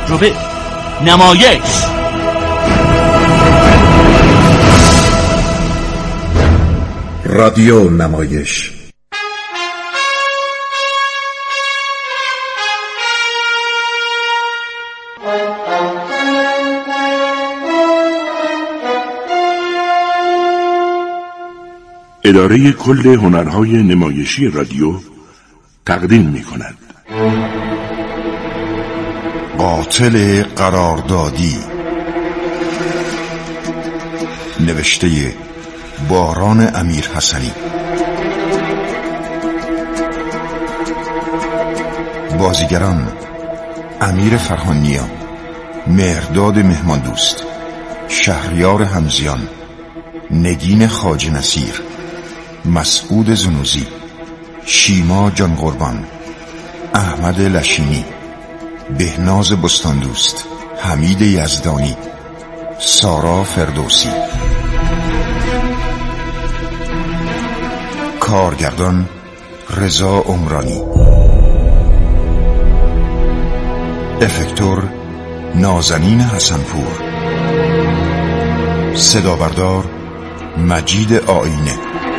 تجربه، نمایش. رادیو نمایش. اداره کل هنرهای نمایشی رادیو تقدیم می‌کند. قاتل قراردادی، نوشته باران امیر حسنی. بازیگران: امیر فرهانیا، مهرداد مهمان دوست، شهریار همزیان، نگین خواجه نصیر، مسعود زنوزی، شیما جان قربان، احمد لشینی، بهناز بستاندوست، حمید یزدانی، سارا فردوسی. کارگردان: رضا عمرانی. افکتور: نازنین حسنپور. صدابردار: مجید آینه.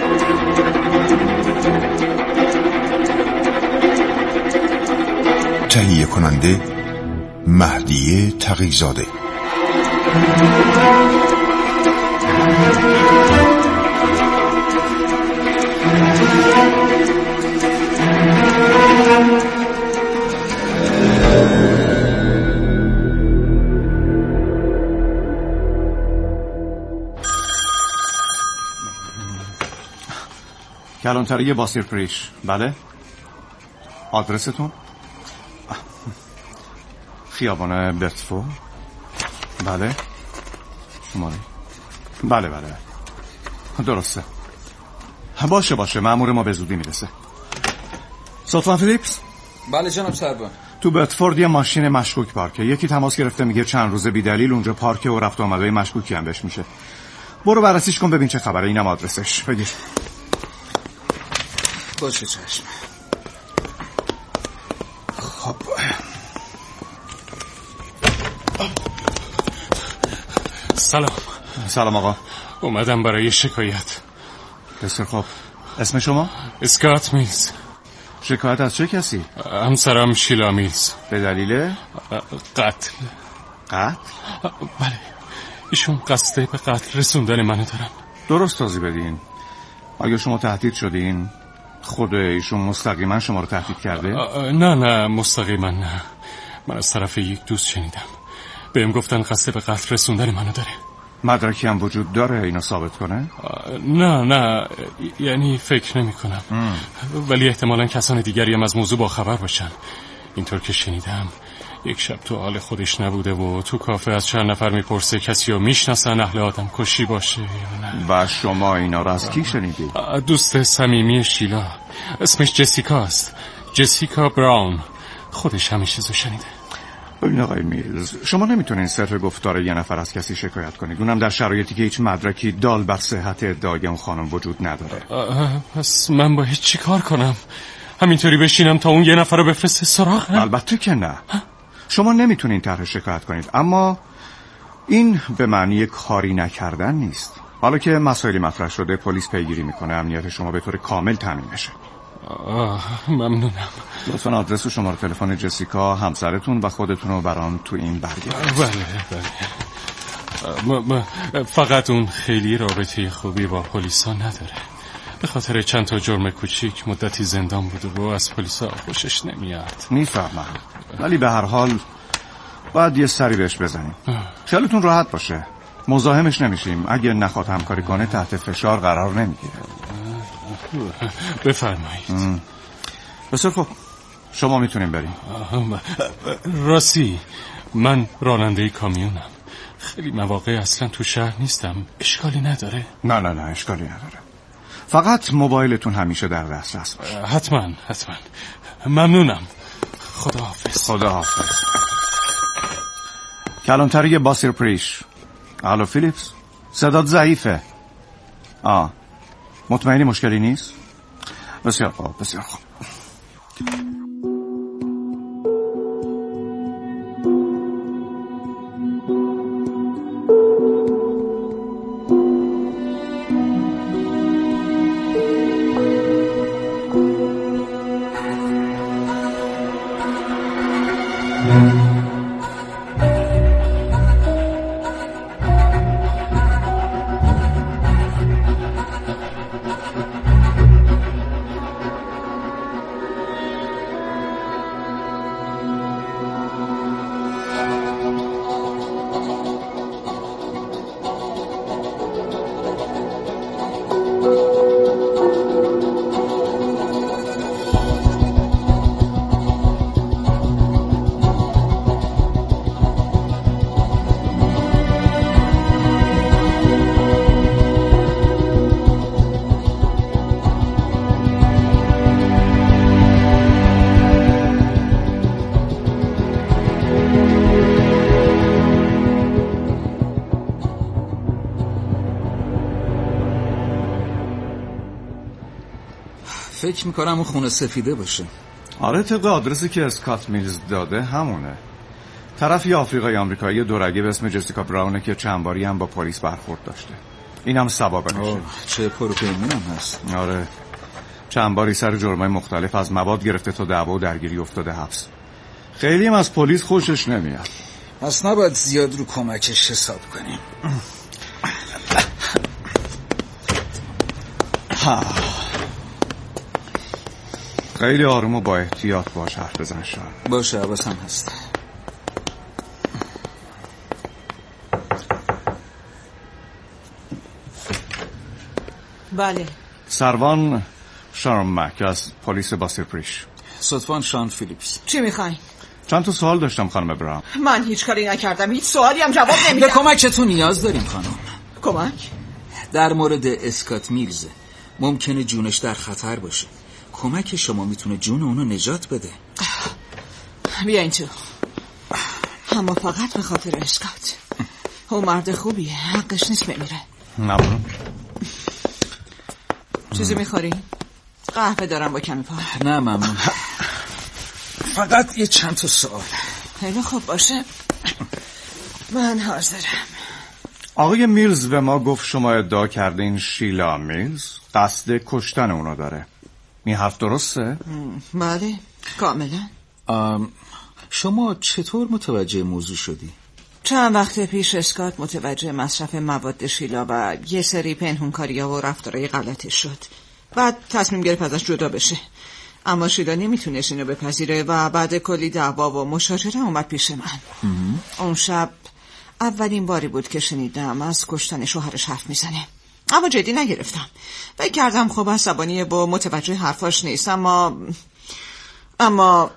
تهیه کننده: مهدیه تقی‌زاده. کلانتری باسیر پریش. بله. آدرستون؟ خیابان برتفو. بله. شماره. بله درسته. باشه مأمور ما به زودی میرسه. سلطان فیلیپس. بله جناب سربان. تو بتفورد یه ماشین مشکوک پارکه. یکی تماس گرفته میگه چند روز بی دلیل اونجا پارکه و رفت و آمدهای مشکوکی هم بهش میشه. برو بررسیش کن ببین چه خبره. اینم آدرسش. بگیر. باشه چشم. خب سلام آقا. اومدم برای شکایت. بسیار خب. اسم شما؟ اسکات میلز. شکایت از چه کسی؟ همسرم شیلا میلز. به دلیل؟ قتل. قتل؟ بله، ایشون قصد به قتل رسوندن منو دارن. درست توضیح بدین. آیا شما تهدید شدین؟ خود ایشون مستقیما شما رو تهدید کرده؟ نه مستقیما نه. من از طرف یک دوست شنیدم. بهم گفتن قصد به قتل رسوندن منو داره. مدرکی هم وجود داره اینو ثابت کنه؟ نه یعنی فکر نمی کنم. ولی احتمالاً کسان دیگری هم از موضوع با خبر باشن. اینطور که شنیدم یک شب تو حال خودش نبوده و تو کافه از چند نفر میپرسه کسی رو میشناسن اهل آدم کشی باشه یا نه. و شما اینا رو از کی شنیدید؟ دوست صمیمی شیلا، اسمش جسیکا است. جسیکا براون. خودش همه چیزو شنیده. ببین آقای میلز، شما نمیتونین صرف گفتار یه نفر از کسی شکایت کنید، اونم در شرایطی که هیچ مدرکی دال بر صحت ادعای اون خانم وجود نداره. پس من باید چی کار کنم؟ همینطوری بشینم تا اون یه نفر رو بفرسته سراغم؟ البته که نه. شما نمیتونین طرح شکایت کنید، اما این به معنی کاری نکردن نیست. حالا که مسائلی مطرح شده پلیس پیگیری میکنه، امنیت شما به طور کامل تامین میشه. ممنونم. لطفاً آدرس و شماره تلفن جسیکا، همسرتون و خودتون رو برام تو این برگردید. بله. فقط اون خیلی رابطه خوبی با پلیسا نداره. به خاطر چند تا جرم کوچیک مدتی زندان بوده و از پلیسا خوشش نمیاد. میفهمم، ولی به هر حال باید یه سری بهش بزنیم. خیالتون راحت باشه، مزاحمش نمیشیم. اگه نخواد همکاری کنه تحت فشار قرار نمیگیره. بفرمایید. بسیار خب، شما میتونین بریم. راستی من راننده کامیونم. خیلی مواقع اصلا تو شهر نیستم. اشکالی نداره؟ نه اشکالی نداره. فقط موبایلتون همیشه در دسترس باشه. حتما. ممنونم. خداحافظ. کلانتری باسیر پریش. الو فیلیپس، صدات ضعیفه. مطمئنی مشکلی نیست؟ بسیار خوب. فکر میکنم اون خونه سفیده باشه. آره، طبق آدرسی که اسکات میلز داده همونه. طرفی آفریقایی آمریکایی دورگه به اسم جسیکا براونه که چند باری هم با پلیس برخورد داشته. اینم سوابقشه. چه پروپیمونم هست. آره، چند باری سر جرمای مختلف از مواد گرفته تا دعوا و درگیری افتاده حبس. خیلی هم از پلیس خوشش نمیاد. پس نباید زیاد رو کمکش حساب کنیم. خیلی آروم و با احتیاط باش حرف بزن شان. باشه، حواسم هست. بله. سروان شارم مک از پلیس باسیرپریش. صدفان شان فیلیپس. چی میخواین؟ چند تا سوال داشتم خانم براون. من هیچ کاری نکردم، هیچ سوالی هم جواب نمیدم. به کمکتون نیاز داریم خانم. کمک؟ در مورد اسکات میلز ممکنه جونش در خطر باشه. کمک شما میتونه جون اونو نجات بده. بیاین تو. اما فقط به خاطر اسکات. او مرد خوبیه، حقش نیست بمیره. ممنون. چیزی میخوری؟ قهوه دارم با کمی پا. نه ممنون. فقط یه چند تا سوال. خیلی خوب باشه، من حاضرم. آقای میلز به ما گفت شما ادعا کردین شیلا میلز قصد کشتن اونو داره. این حرف درسته؟ بله، کاملا. شما چطور متوجه موضوع شدی؟ چند وقت پیش اسکات متوجه مصرف مواد شیلا و یه سری پنهونکاری‌ها و رفتارهای غلطی شد. بعد تصمیم گرفت ازش جدا بشه. اما شیلا نمیتونست اینو بپذیره و بعد کلی دعوا و مشاجره اومد پیش من. اون شب اولین باری بود که شنیدم از کشتن شوهرش حرف میزنه. اما جدی نگرفتم. فکر کردم خب عصبانیه با متوجه حرفاش نیست. اما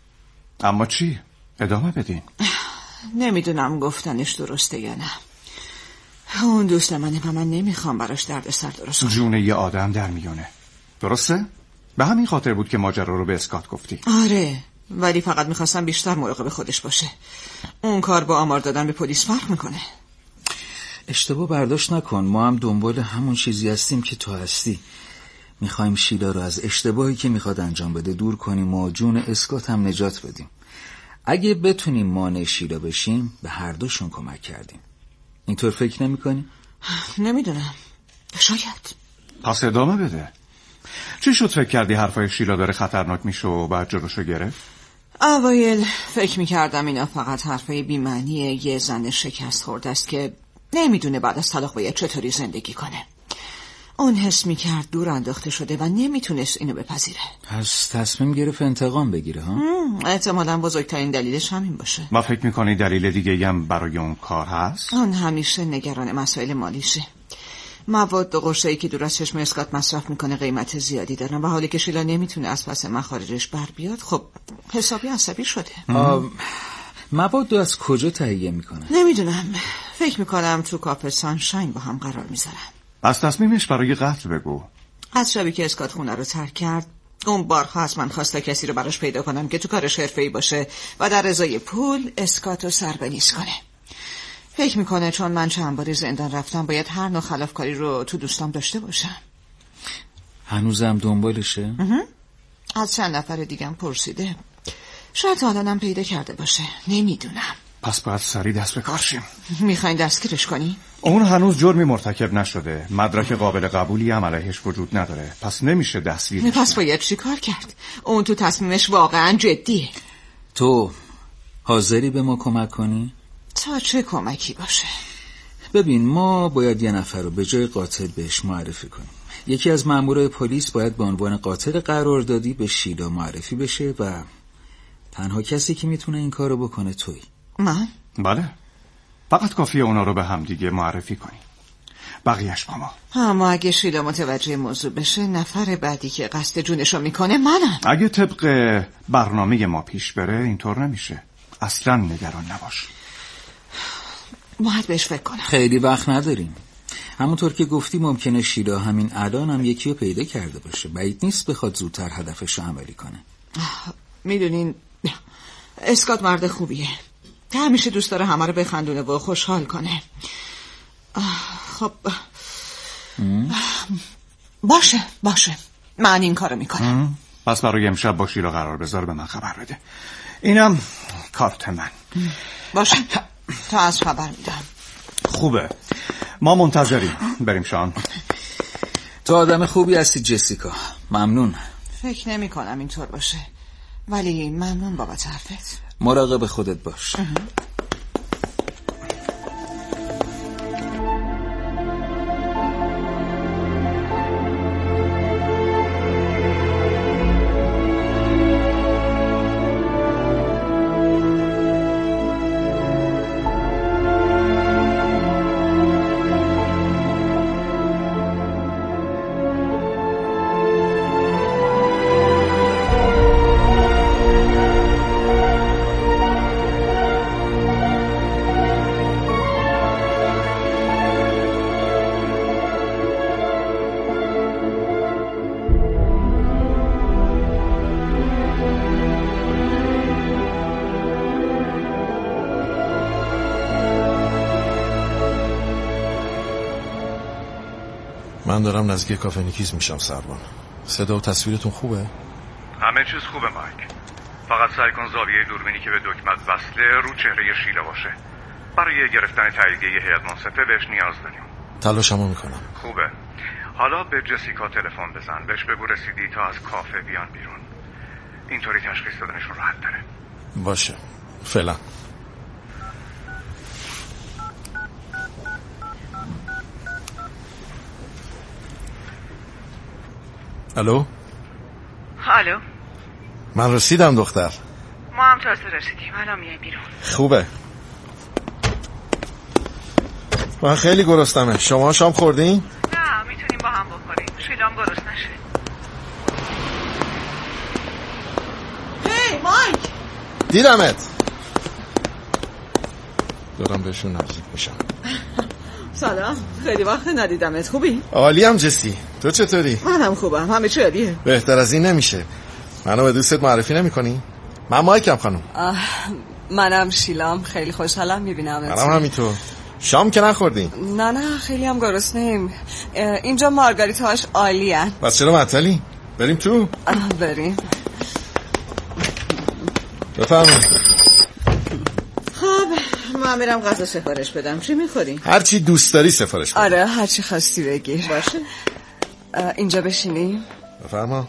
چی؟ ادامه بدین. نمیدونم گفتنش درسته یا نه. اون دوست منه و من نمیخوام براش دردسر درست کنم. جون یه آدم در میونه. درسته؟ به همین خاطر بود که ماجرا رو به اسکات گفتی. آره، ولی فقط میخواستم بیشتر مراقب خودش باشه. اون کار با آمار دادن به پلیس فرق میکنه. اشتباه برداشت نکن، ما هم دنبال همون چیزی هستیم که تو هستی. میخوایم شیلا رو از اشتباهی که میخواد انجام بده دور کنیم و جون اسکات هم نجات بدیم. اگه بتونیم مانع شیلا بشیم به هر دوشون کمک کردیم. اینطور فکر نمی کنی؟ نمیدونم، شاید. پس ادامه بده. چی شد فکر کردی حرفای شیلا داره خطرناک میشه و بعد جلوشو گرفت؟ اوایل فکر میکردم اینا فقط حرفای بی‌معنی یه زن شکست خورده است که نمیدونه بعد از طلاق باید چطوری زندگی کنه. اون حس میکرد دور انداخته شده و نمیتونست اینو بپذیره. پس تصمیم گرفت انتقام بگیره ها؟ احتمالاً بزرگترین دلیلش همین باشه. ما فکر میکنی دلیل دیگه هم برای اون کار هست؟ اون همیشه نگران مسائل مالیشه. مواد و قشایی که دور از چشم اسکات مصرف میکنه قیمت زیادی دارن و حالی که شیلا نمیتونه از پس مخارجش بر بیاد خب حسابی عصبی شده. مواد از کجا تهیه میکنه؟ نمیدونم، فکر میکنم تو کافه سانشاین با هم قرار میذارن. از تصمیمش برای قتل بگو. از شبی که اسکات خونه رو ترک کرد اون بارها از من خواسته کسی رو براش پیدا کنم که تو کارش حرفه‌ای باشه و در ازای پول اسکات رو سربنیز کنه. فکر میکنه چون من چند باری زندان رفتم باید هر نوع خلافکاری رو تو دوستام داشته باشم. هنوزم دنبالشه؟ از چند نفر دیگم پرسیده. شاید حالانم پیدا کرده باشه، نمیدونم. پس باید سریع دست به کار شیم. میخواین دستگیرش کنی؟ اون هنوز جرمی مرتکب نشده، مدرک قابل قبولی هم علیهش وجود نداره، پس نمیشه دستگیرش. پس باید چی کار کرد؟ اون تو تصمیمش واقعا جدیه. تو حاضری به ما کمک کنی؟ تا چه کمکی باشه؟ ببین، ما باید یه نفر رو به جای قاتل بهش معرفی کنیم. یکی از مامورای پلیس باید به عنوان قاتل قراردادی به شیلا معرفی بشه و تنها کسی که میتونه این کارو بکنه تویی. من؟ بله، فقط کافیه اونا رو به هم دیگه معرفی کنی، بقیهش با ما. اما اگه شیلا متوجه موضوع بشه نفر بعدی که قصد جونشو میکنه منم. اگه طبق برنامه ما پیش بره اینطور نمیشه، اصلا نگران نباش. باید بهش فکر کنم. خیلی وقت نداریم. همونطور که گفتی ممکنه شیلا همین الان هم یکی رو پیدا کرده باشه. بعید نیست بخواد زودتر هدفش رو عملی کنه. میدونین اسکات مرد خوبیه، همیشه دوست داره همه رو بخندونه و خوشحال کنه. خب باشه من این کارو میکنم. پس برای امشب با شیلا قرار بذار، به من خبر بده. اینم کارت من. باشه تا از خبر میدم. خوبه، ما منتظریم. بریم شان. تو آدم خوبی هستی جسیکا، ممنون. فکر نمی کنم اینطور باشه، ولی ممنون بابت حرفت. مراقب خودت باش. من دارم نزدیک کافه نیکیز میشم سروان. صدا و تصویرتون خوبه؟ همه چیز خوبه مایک. فقط سعی کن زاویه دوربینی که به دکمت وصله رو چهره شیلا باشه. برای گرفتن تاییدیه هیئت منصفه بهش نیاز داریم. تلاشمو میکنم. خوبه. حالا به جسیکا تلفن بزن، بهش بگو رسیدی تا از کافه بیان بیرون. اینطوری تشخیص دادنشون راحت تره. باشه. فعلا. الو؟ الو؟ من رسیدم دختر. ما هم تازه رسیدیم، الان میای بیرون. خوبه. من خیلی گرسنمه. شما شام خوردین؟ نه، میتونیم با هم بخوریم. شیلام گرسنه نشه. هی مایک! دیدمت. دارم بهشون نزدیک میشم. سلام، خیلی وقت ندیدمت. خوبی؟ عالیم جسی. تو چطوری؟ منم خوبم، همه چی عالیه. بهتر از این نمیشه. منو به دوستت معرفی نمی‌کنی؟ من مایکم خانم. منم شیلام، خیلی خوشحالم میبینمت. منم همینطور. شام که نخوردین؟ نه خیلی هم گرسنه‌ایم. اینجا مارگاریتاش عالیه. بس چرا معطلی؟ بریم تو؟ بریم. بفرمایید. خب من میرم غذا سفارش بدم. چی میخوری؟ هر چی دوست داری سفارش بده. آره هر چی خواستی بگیر. باشه. اینجا بشینیم. بفرما.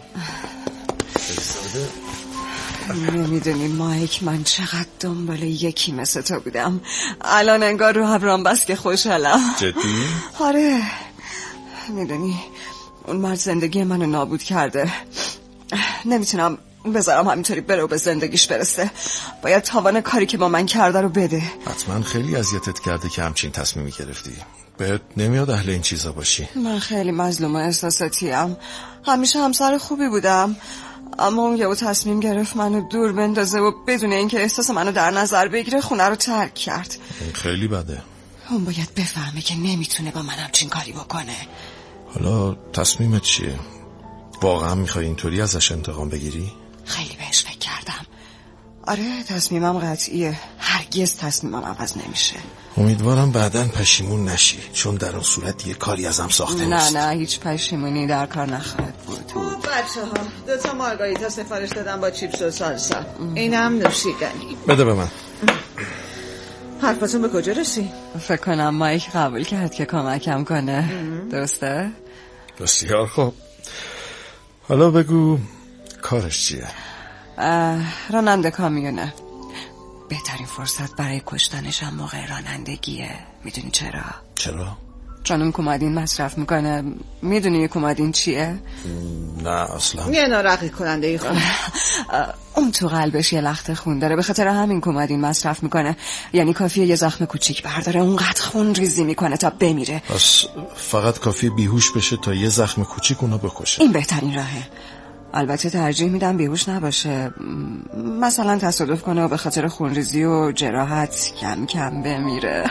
نمیدونی مایک، من چقدر دنبال یکی مثل تو بودم. الان انگار رو هبرام بس که خوشحالم. جدی؟ آره. میدونی اون مرد زندگی منو نابود کرده. نمیتونم بذارم همینطوری بره و به زندگیش برسه. باید تاوان کاری که با من کرده رو بده. حتما خیلی اذیتت کرده که همچین تصمیمی گرفتی. بهت نمیاد اهل این چیزا باشی. من خیلی مظلوم و احساساتیم. همیشه همسر خوبی بودم، اما اون یهو تصمیم گرفت منو دور بندازه و بدون اینکه احساس منو در نظر بگیره خونه رو ترک کرد. این خیلی بده. اون باید بفهمه که نمیتونه با من همچین کاری بکنه. حالا تصمیمت چیه؟ واقعا میخوای اینطوری ازش انتقام بگیری؟ خیلی بهش فکر کردم. آره تصمیمم قطعیه. هرگز تصمیمم عوض نمیشه. امیدوارم بعداً پشیمون نشی، چون در اون صورت یه کاری ازم ساخته نیست. نه هیچ پشیمونی در کار نخواهد بود. بچه ها 2 مارگاریتا سفارش دادم با چیپس و سالسا. اینم نوشیدنی. بده به من. حرفتون به کجا رسی؟ فکر کنم مایک قبول کرد که کمکم کنه. درسته؟ بسیار خوب. حالا بگو کارش چیه؟ راننده کامیونه. بهترین فرصت برای کشتنش هم موقع رانندگیه. میدونی چرا؟ چرا؟ چون اون کومادین مصرف میکنه. میدونی کومادین چیه؟ نه اصلا. یه نارقی کننده خون. اون تو قلبش یه لخت خون داره، به خاطر همین کومادین مصرف میکنه. یعنی کافیه یه زخم کوچیک برداره اونقدر خون ریزی میکنه تا بمیره. پس فقط کافیه بیهوش بشه تا یه زخم کوچیک اونو بکشه. این بهترین راهه. البته ترجیح میدم بیهوش نباشه، مثلا تصادف کنه و به خاطر خونریزی و جراحت کم کم بمیره.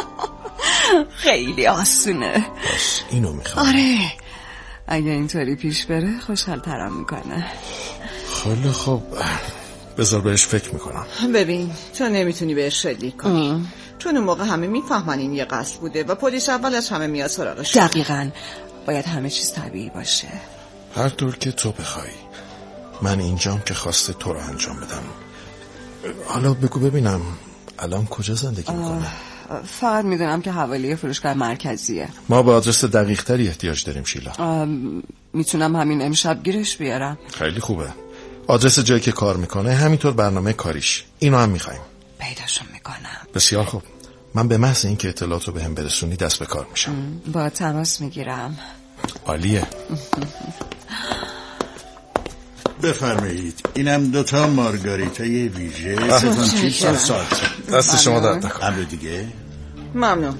خیلی آسونه. بس اینو میخوام. آره اگه اینطوری پیش بره خوشحال ترم میکنه. خیلی خوب، بذار بهش فکر میکنم. ببین تو نمیتونی بهش شلیک کنی، چون اون موقع همه میفهمن این یه قصد بوده و پلیس اول از همه میاد سراغش. دقیقاً باید همه چیز طبیعی باشه. هر طور که تو بخوای. من اینجام که خواسته تو رو انجام بدم. حالا بگو ببینم الان کجا زندگی میکنه؟ فقط میدونم که حوالی فروشگاه مرکزیه. ما به آدرس دقیق تری احتیاج داریم شیلا. میتونم همین امشب گیرش بیارم. خیلی خوبه. آدرس جایی که کار میکنه، همینطور برنامه کاریش. اینو هم میخوایم. پیداشون میکنم. بسیار خوب. من به محض اینکه اطلاعاتو بهم برسونی دست به کار میشم. با تماس میگیرم. عالیه. بفرمایید. اینم 2 مارگاریتای ویژه، 3 چیپس و سالسا. دست شما درد نکنه. امر دیگه؟ ممنون.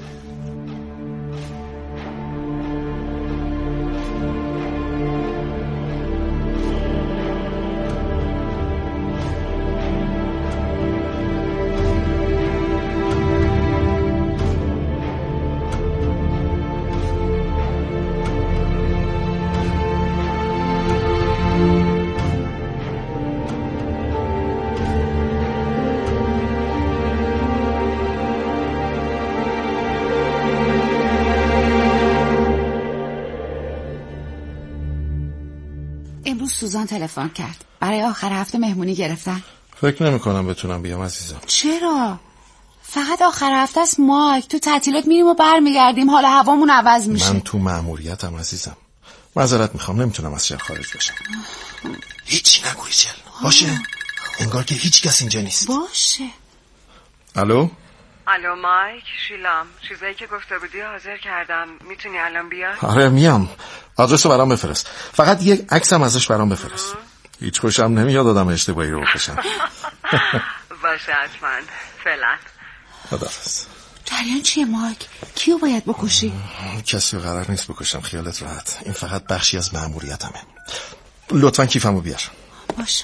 امروز سوزان تلفن کرد. برای آخر هفته مهمونی گرفتن. فکر نمی کنم بتونم بیام عزیزم. چرا؟ فقط آخر هفته است مایک. تو تعطیلات میریم و برمیگردیم. حالا هوامون عوض میشه. من تو مأموریتم عزیزم. معذرت میخوام، نمیتونم از شهر خارج بشم. هیچی نگوی چل. باشه؟ انگار که هیچ کس اینجا نیست. باشه. الو مایک، شیلام. چیزایی که گفته بودی حاضر کردم. میتونی الان بیای؟ آره میام. آدرسو برام بفرست. فقط یک عکسم ازش برام بفرست. هیچ خوشم نمیاد آدم اشتباهی رو بکشم. باشه حتما. فعلا. خداحافظ. جریان چیه مایک؟ کیو باید بکشی؟ کسی رو قرار نیست بکشم، خیالت راحت. این فقط بخشی از مأموریتمه. لطفاً کیفمو بیار. باشه.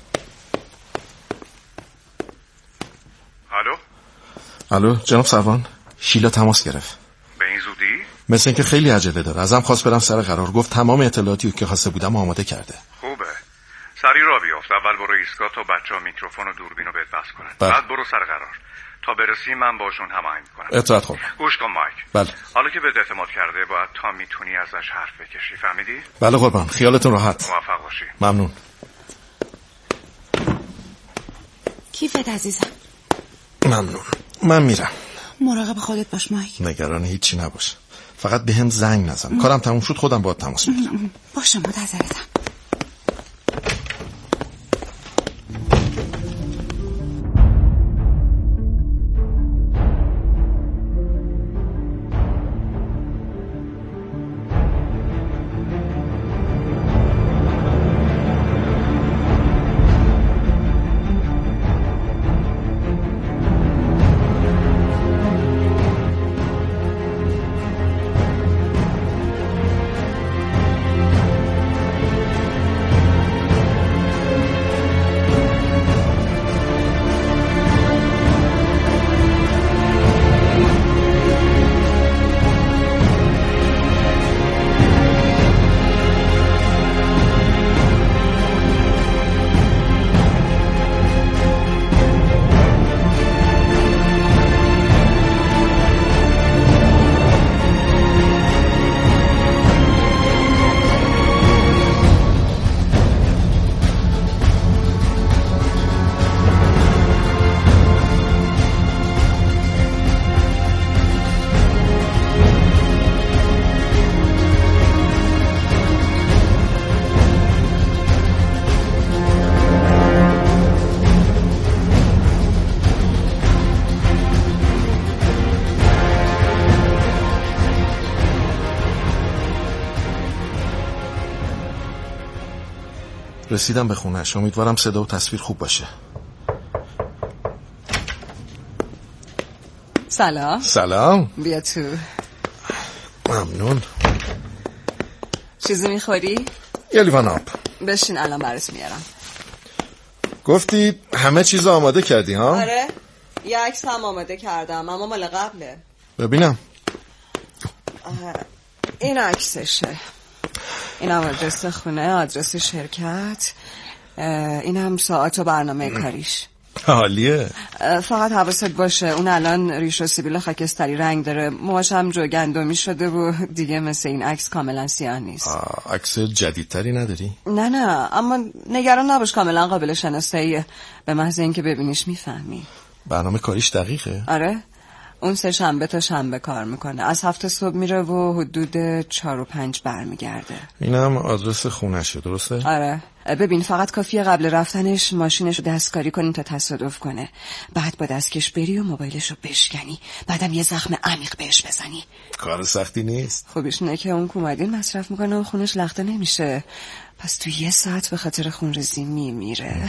الو جناب سروان، شیلا تماس گرفت. به این زودی؟ مثل اینکه خیلی عجله داره. ازم خواست برم سر قرار. گفت تمام اطلاعاتی که خواسته بودم آماده کرده. خوبه. سری را بیافت. اول برو ایستگاه تا بچه‌ها میکروفون و دوربینو بهت بس کنن. بعد برو سر قرار. تا برسی من باشون هماهنگ میکنم. اطلاعات خوب. گوش کن مایک. بله. حالا که بهت اعتماد کرده باید تا میتونی ازش حرف بکشی. فهمیدی؟ بله قربان. خیالتون راحت. موفق باشی. ممنون. کیفت عزیزم. ممنون. من میرم. مراقب خودت باش مایک. نگران هیچی نباش. فقط به هم زنگ نزن. کارم تموم شد خودم باهات تماس میگیرم. باشه منتظرتم. رسیدم به خونه‌اش. امیدوارم صدا و تصویر خوب باشه. سلام. بیا تو. ممنون. چیزی میخوری؟ یه لیوان آب. بشین الان برات میارم. گفتی همه چیز آماده کردی ها؟ آره. یه عکس هم آماده کردم اما مال قبله. ببینم. این عکسشه. این هم آدرس خونه، آدرس شرکت. این هم ساعت و برنامه کاریش. حالیه. فقط حواست باشه اون الان ریش و سیبیل خاکستری رنگ داره، موهاش هم جوگندمی شده و دیگه مثل این عکس کاملا سیاه نیست. عکس جدیدتری نداری؟ نه اما نگران نباش، کاملا قابل شناساییه، به محض اینکه ببینیش میفهمی. برنامه کاریش دقیقه؟ آره، اون 3 شنبه تا شنبه کار میکنه، از 7 صبح میره و حدود 4 و 5 برمیگرده. اینم آدرس خونشه، درسته؟ آره. ببین فقط کافیه قبل رفتنش ماشینش رو دستکاری کنی تا تصادف کنه، بعد با دستکش بری و موبایلش رو بشکنی، بعدم یه زخم عمیق بهش بزنی. کار سختی نیست. خوبیش اینه که اون کومدین مصرف میکنه و خونش لخته نمیشه، پس تو 1 ساعت به خاطر خونریزی میمیره.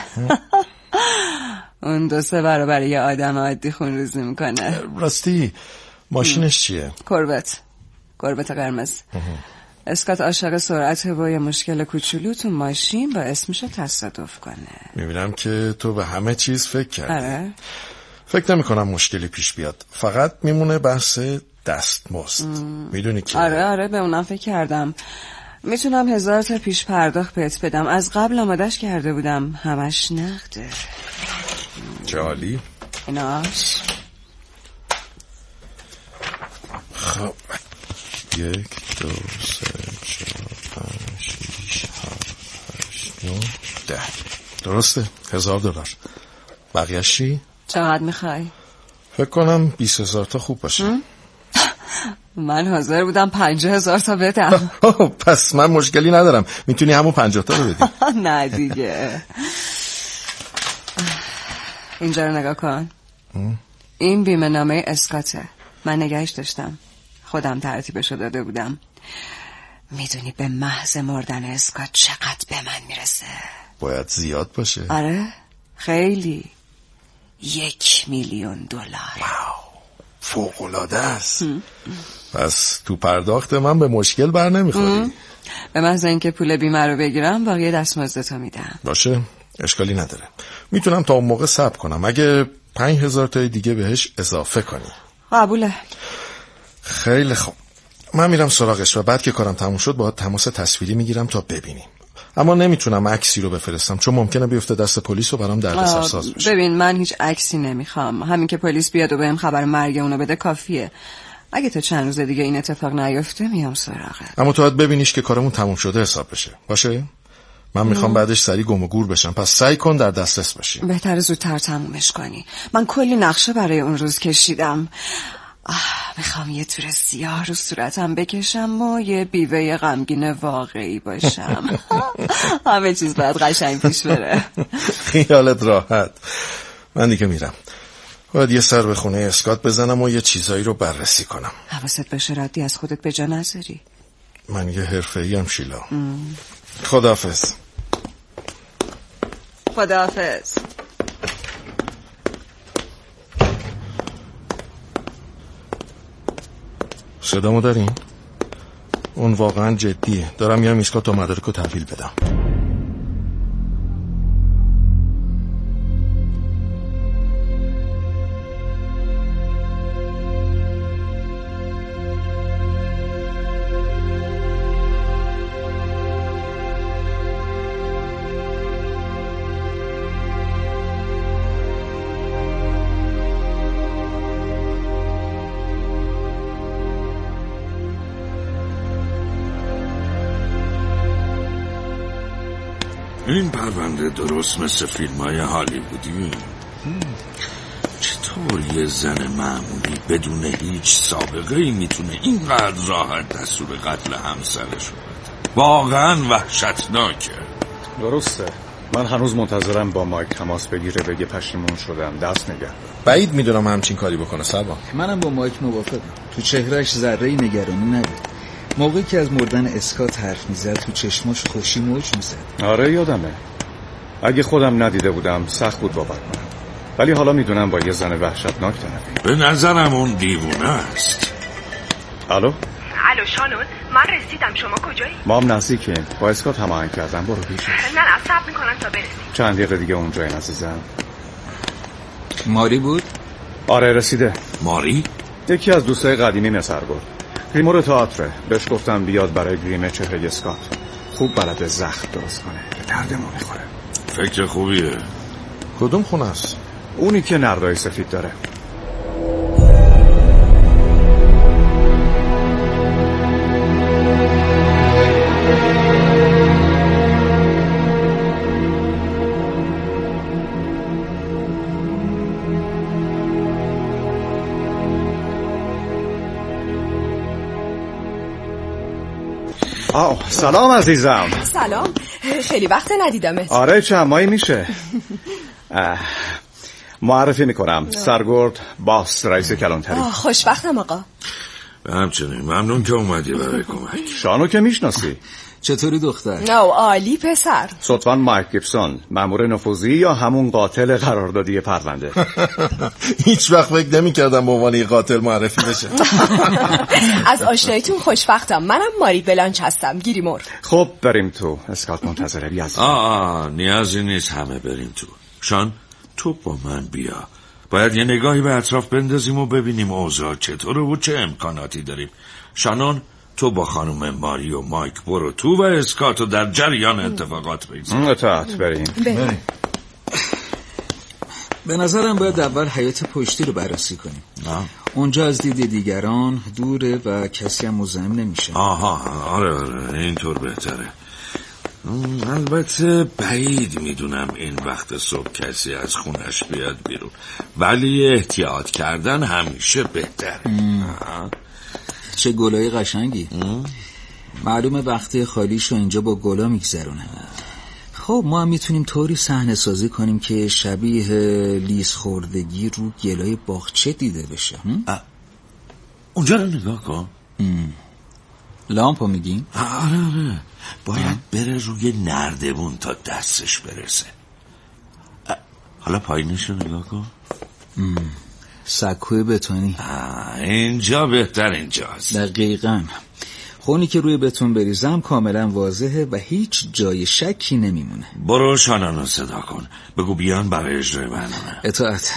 اون 2-3 برابر یه آدم عادی خونریزی میکنه. راستی ماشینش چیه؟ کربت قرمز. اسکات عاشق سرعته و یه مشکل کوچولو تو ماشین با اسمش تصادف کنه. میبینم که تو به همه چیز فکر کردی. آره. فکر نمی کنم مشکلی پیش بیاد، فقط میمونه بحث دستمزد. میدونی که آره به اونم فکر کردم. میتونم 1000 تا پیش پرداخت بهت بدم، از قبل آمادش کرده بودم، همش نقده. جالی ایناش. خب 1 2 3 4 5 6 7 8 9 10 درسته؟ $1000. بقیه‌اش چی؟ چقدر میخوای؟ فکر کنم 20,000 تا خوب باشه. من حاضر بودم 50,000 تا بدم. پس من مشکلی ندارم، میتونی همون 50 تا رو بدی. نه دیگه. اینجا رو نگاه کن. این بیمه نامه اسکاته، من نگهش داشتم، خودم ترتیبشو داده بودم. میدونی به محض مردن اسکات چقدر به من میرسه؟ باید زیاد باشه. آره خیلی. $1,000,000. فوق‌العاده است. پس تو پرداخت من به مشکل بر نمیخوری. به محض اینکه پول بیمه رو بگیرم باقی دستمزدتو میدم. باشه اشکالی نداره، میتونم تا اون موقع صبر کنم اگه 5,000 تا دیگه بهش اضافه کنی. قبوله. خیلی خوب، من میرم سراغش و بعد که کارم تموم شد باهات تماس تصویری میگیرم تا ببینیم، اما نمیتونم عکسی رو بفرستم چون ممکنه بیفته دست پلیس و برام دردسرساز بشه. ببین من هیچ عکسی نمیخوام، همین که پلیس بیاد و بهم خبر مرگ اونو بده کافیه. اگه تا چند روز دیگه این اتفاق نیفته میام سراغت. اما تو باید ببینیش که کارمون تموم شده حساب بشه. باشه؟ من میخوام بعدش سریع گم و گور بشم، پس سعی کن در دسترس باشی. بهتره زودتر تمومش کنی. من کلی نقشه برای اون روز کشیدم. میخوام یه تور سیاه رو صورتم بکشم و یه بیوه غمگین واقعی باشم. همه چیز باید قشنگ پیش بره. خیالت راحت. من دیگه میرم، باید یه سر به خونه اسکات بزنم و یه چیزایی رو بررسی کنم. حواست باشه ردی از خودت به جا نذاری. من یه حرفه‌ایم شیلا. خداحافظ. خداحافظ. صدامو دارین؟ اون واقعا جدیه، دارم یه میسکات تا مدارک رو تحویل بدم. این پرونده درست مثل فیلم‌های هالیوودی. چطور یه زن معمولی بدون هیچ سابقه‌ای میتونه اینقدر راحت دستور قتل همسرش رو بده؟ واقعا وحشتناکه. درسته، من هنوز منتظرم با مایک تماس بگیره بگه پشیمون شدم، دست نگه. بعید میدونم همچین کاری بکنه. سبا منم با مایک موافقم. تو چهرهش ذره‌ای نگرانی نبود. موقعی که از مردن اسکات حرف میزد تو چشماش خوشی موج میزد. آره یادمه. اگه خودم ندیده بودم سخت بود باور کنم، ولی حالا میدونم با یه زن وحشتناک طرفی. به نظرم اون دیوونه است. الو شانون، من رسیدم، شما کجایی؟ ما هم نزدیکیم، با اسکات هماهنگ کردم. برو پیش. نه صبر میکنم تا برسیم. چند دقیقه دیگه اونجایی عزیزم. ماری بود؟ آره رسیده. ماری؟ یکی از دوستای قدیمی مصر بود، گریمور تئاتر. بهش گفتم بیاد برای گریم چهره اسکات. خوب بلده زخم درست کنه، به درد ما میخوره. فکر خوبیه. کدوم خونه است؟ اونی که نردای سفید داره. سلام عزیزم. سلام، خیلی وقت ندیدمت. آره چند ماهی میشه. معرفی میکنم، سرگرد باس، رئیس کلانتری. خوشبختم آقا. همچنین ممنون که اومدی برای کمک. شانو که میشناسی. چطوری دختر؟ نه عالی پسر. لطفاً مایک گیبسون، مأمور نفوذی یا همون قاتل قراردادی پرونده؟ هیچ وقت فکر نمی‌کردم به عنوان قاتل معرفی بشه. از آشناییتون خوشبختم. منم ماری بلانچ هستم، گیریمور. خب بریم تو. اسکات منتظره. بیازم. نیازی نیست همه بریم تو. شان تو با من بیا. باید یه نگاهی به اطراف بندازیم و ببینیم اوضاع چطوره و چه امکاناتی داریم. شانون تو با خانم ماری و مایک برو تو و اسکاتو در جریان اتفاقات بگذار. اطاعت بریم. به نظرم باید اول حیات پشتی رو بررسی کنیم. اونجا از دید دیگران دوره و کسی هم مزاحم نمیشه. آره اینطور بهتره. البته بعید میدونم این وقت صبح کسی از خونش بیاد بیرون، ولی احتیاط کردن همیشه بهتره. چه گلای قشنگی. معلومه وقتی خالیشو اینجا با گلا میگذرونه. خب ما هم میتونیم طوری صحنه سازی کنیم که شبیه لیز خوردگی رو گلای باغچه دیده بشه. اونجا رو نگاه کن. لامپو میگین؟ آره باید بره روی نردبون تا دستش برسه. حالا پایینش رو نگاه کن. سکوی بتونی. اینجا بهتر اینجاست. دقیقاً. خونی که روی بتون بریزم کاملا واضحه و هیچ جای شکی نمیمونه. برو شانانو صدا کن، بگو بیان برای اجرای برنامه. اطاعت.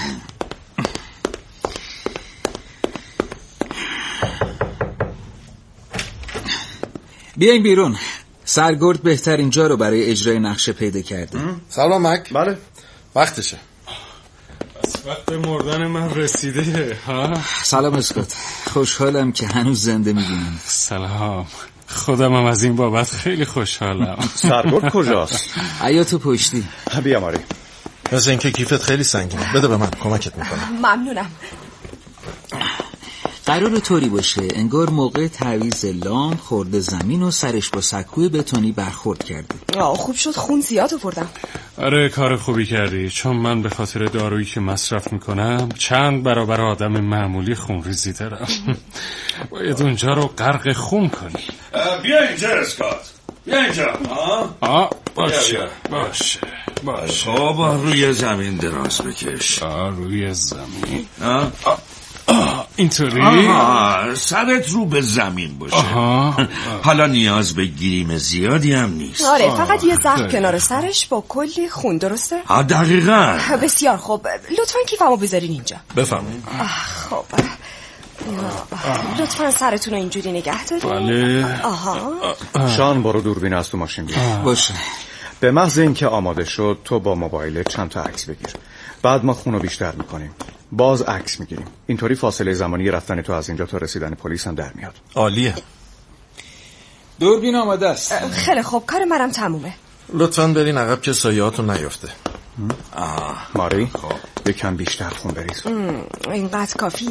بیاین بیرون. سرگرد بهتر اینجا رو برای اجرای نقشه پیدا کرده. سلام مک. بله وقتشه. وقت مردن من رسیده. سلام اسکات، خوشحالم که هنوز زنده میبینم. سلام، خودم هم از این بابت خیلی خوشحالم. سرگرد کجاست؟ حیات پشتی. بیا ماری. مثل اینکه کیفت خیلی سنگینه، بده به من، کمکت میکنم. ممنونم. قرار طوری باشه انگار موقع تعویض لام خورده زمین و سرش با سکوی بتونی برخورد کرده. خوب شد خون زیاد آوردم. آره کار خوبی کردی، چون من به خاطر دارویی که مصرف میکنم چند برابر آدم معمولی خونریزی دارم. باید اونجا رو غرق خون کنی. بیا اینجا اسکات، بیا اینجا. باشه. خب روی زمین دراز بکش. روی زمین. اینطوری؟ سرت رو به زمین باشه. حالا نیاز به گریم زیادی هم نیست. آره فقط یه زخم کنار سرش با کلی خون، درسته؟ دقیقاً. بسیار خوب، لطفاً کیفمو بذارین اینجا. بفرمایید. خب لطفاً سرتون رو اینجوری نگه دارین. بله. شان برو دوربین از تو ماشین بیار. باشه. به محض اینکه آماده شد تو با موبایل چند تا عکس بگیر. بعد ما خونو بیشتر میکنیم، باز عکس میگیریم. اینطوری فاصله زمانی رفتن تو از اینجا تا رسیدن پلیس هم در میاد. عالیه. دوربین آماده است. خیلی خوب، کار منم تمومه. لطفاً برین عقب که سایه‌هاتون نیفته. ماری یکم بیشتر خون بریز. اینقدر کافیه.